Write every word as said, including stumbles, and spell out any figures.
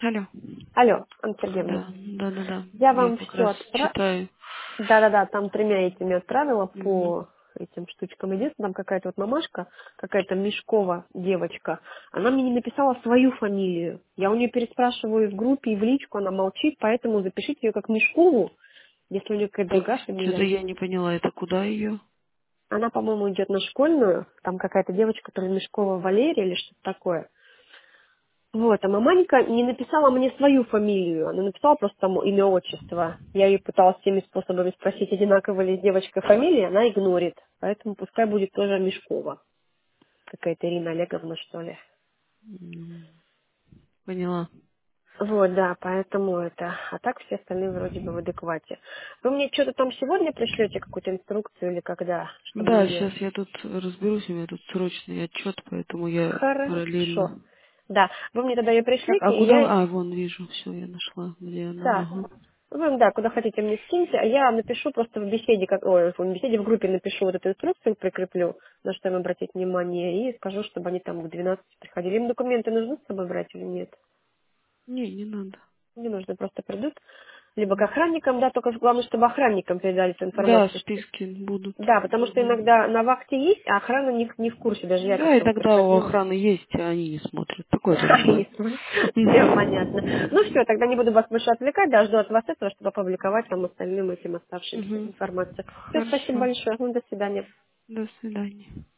Алло. Алло, Анна Сергеевна. Да, да, да, да. Я Я вам как все раз отправила. читаю. Да-да-да, там тремя этими отправила Мгм. по этим штучкам. Единственное, там какая-то вот мамашка, какая-то Мешкова девочка, она мне не написала свою фамилию. Я у нее переспрашиваю в группе и в личку, она молчит, поэтому запишите ее как Мешкову, если у нее какая-то Так, другая что-то фамилия. я не поняла, это куда ее? Она, по-моему, идет на школьную, там какая-то девочка, которая Мешкова Валерия или что-то такое. Вот, а маманька не написала мне свою фамилию, она написала просто там имя, отчество. Я ее пыталась всеми способами спросить, одинаково ли с девочкой фамилия, она игнорит. Поэтому пускай будет тоже Мешкова. Какая-то Ирина Олеговна, что ли. М, Поняла. Вот, да, поэтому это. А так все остальные вроде бы в адеквате. Вы мне что-то там сегодня пришлете, какую-то инструкцию или когда, чтобы Да, мне... сейчас я тут разберусь, у меня тут срочный отчет, поэтому я Хорошо. параллельно. Да, вы мне тогда ее Так, а пришлите, и куда? я... А, вон вижу, все, я нашла, где она. Да. Ага. Вы, да, куда хотите мне скиньте, а я напишу просто в беседе, как, ой, в беседе в группе напишу вот эту инструкцию, прикреплю, на что им обратить внимание, и скажу, чтобы они там к двенадцати приходили. Им документы нужны с собой брать или нет? Не, не надо. Не нужно, просто придут. Либо к охранникам, да, только главное, чтобы охранникам передали эту Да, информацию. Что... списки будут. Да, потому что Мгм. иногда на вахте есть, а охрана не, в- не в курсе, даже я Да, как-то вот иногда у приходила. охраны есть, а они не смотрят. Такое Не бывает. знаю. Все понятно. Ну все, тогда не буду вас больше отвлекать, да, жду от вас этого, чтобы опубликовать вам остальным этим оставшимся Мгм. информацию. Все, спасибо Хорошо. большое. Ну, до свидания. До свидания.